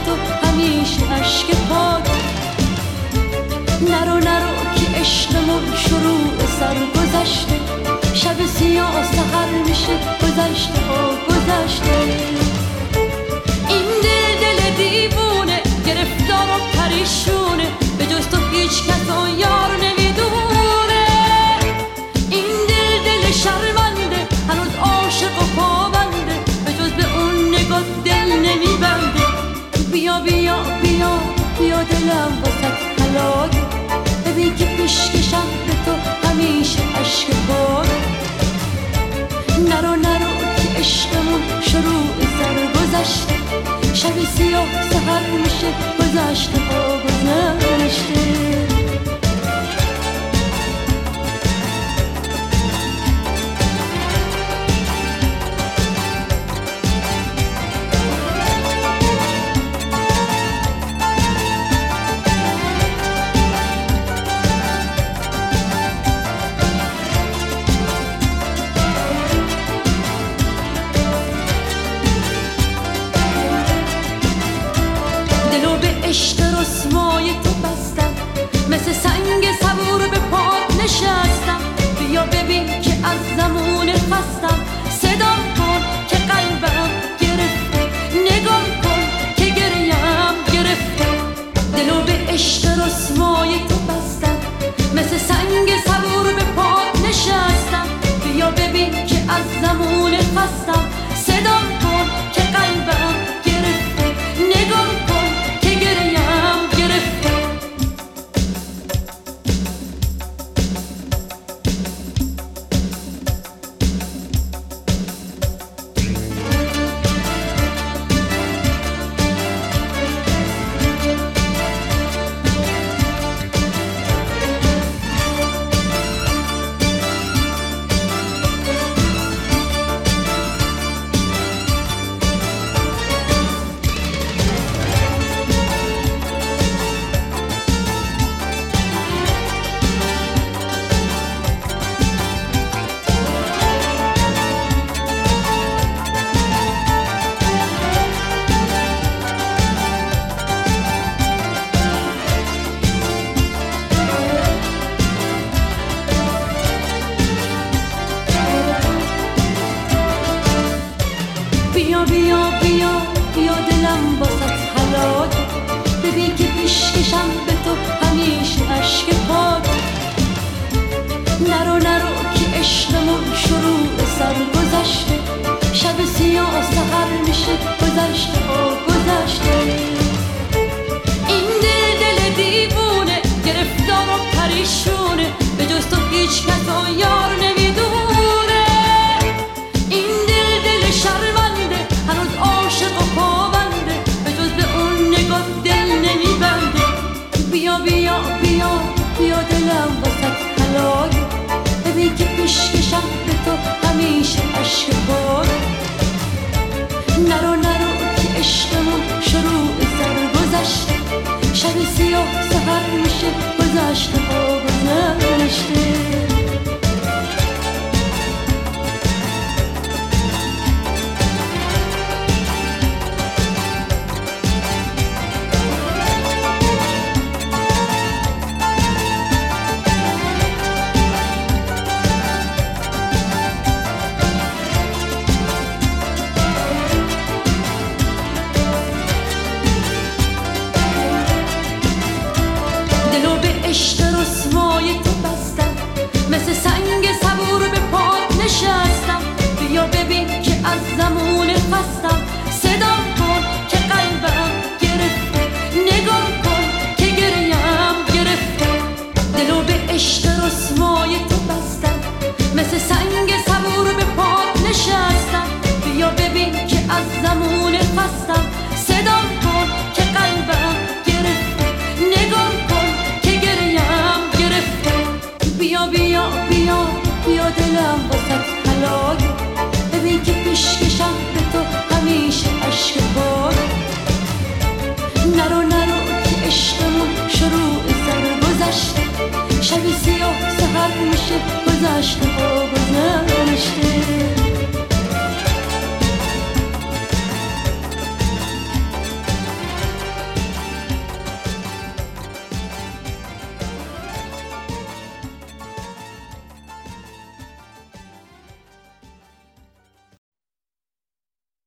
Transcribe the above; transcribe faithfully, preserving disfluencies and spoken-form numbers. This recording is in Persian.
تو همیشه عشق پاک. نرو نرو که عشقمون شروع سر گذشته، شب سیاه سحر میشه گذشته ها گذشته. این دل دل دیوونه گرفتار و پریشونه، به جز تو هیچ کس و یار نمیدونه. این دل دل شرمنده هنوز عاشق و پابنده، به جز به اون نگاه دل نمیبنده. بیا بیا بیا بیا دلم واسه حلاله، ببین که پیشکشم به تو همیشه عشق باره. نرو نرو که عشقمون شروع سر گذشته، شب سیاه سحر میشه گذشته ها گذشته. عشق رسوای تو بستم، مثل سنگ صبور به پات نشستم. بیا ببین که از زمون خستم، صدام کن که قلبم گرفته، نگام کن که گریم گرفته. دلو به عشق رسوای تو بستم، مثل سنگ صبور به پات نشستم. بیا ببین که از زمون خستم، صدام کن که قلبم گرفته، نگام کن بیا بیا بیا بیا دلم واسه حلاله، ببین که پیشکشم به تو همیشه عشق پاک. نرو نرو که عشقمون شروع سر گذشته، شب سیاه سحر میشه گذشته ها گذشته. این دل دل دیوونه گرفتار و پریشونه، به جز تو هیچ کس و یار نمیدونه. این دل دل شرمنده هنوز عاشق و پابنده، به جز به اون نگاه دل نمیبنده. بیا بیا بیا بیا دلم واسه حلاله، ببین که پیشکشم به تو همیشه عشق باره. نرو نرو که عشقمون شروع سر گذشته، شب سیاه سحر میشه گذشته ها گذشته. دلو به عشق رسوای تو بستم، مثل سنگ صبور به پات نشستم. بیا ببین که از زمون خستم، صدام کن که قلبم گرفته، نگام کن که گریم گرفته. دلو به عشق رسوای تو بستم، مثل سنگ صبور به پات نشستم. بیا ببین که از زمون خستم، صدام کن که قلبم گرفته، نگام کن که گریم گرفته. بیا بیا بیا بیا دلم واسه حلاله، ببین که پیشکشم به تو همیشه عشق باره. نرو نرو که عشقمون شروع سر گذشته، شب سیاه سحر میشه گذشته